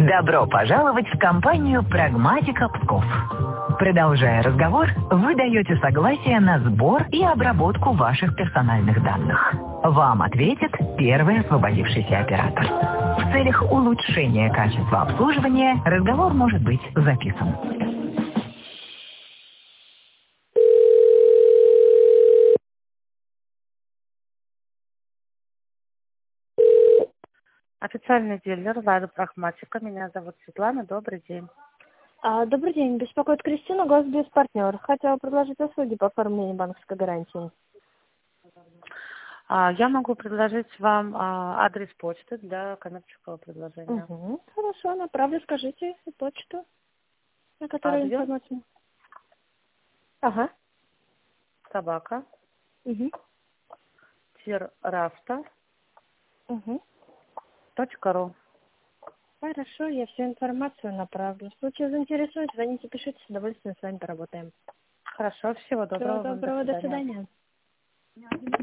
Добро пожаловать в компанию «Прагматика Псков». Продолжая разговор, вы даете согласие на сбор и обработку ваших персональных данных. Вам ответит первый освободившийся оператор. В целях улучшения качества обслуживания разговор может быть записан. Официальный дилер Лада Прагматика. Меня зовут Светлана. Добрый день. Добрый день. Беспокоит Кристина, Госбезпартнер. Хотела предложить услуги по оформлению банковской гарантии. Я могу предложить вам адрес почты для коммерческого предложения. Хорошо, направлю. Скажите почту, на которую Адрес? информацию. Ага. Собака. Тиррафта. .ру. Хорошо, я всю информацию направлю. В случае заинтересует, звоните, пишите, с удовольствием с вами поработаем. Хорошо, всего доброго. Всего доброго, до свидания.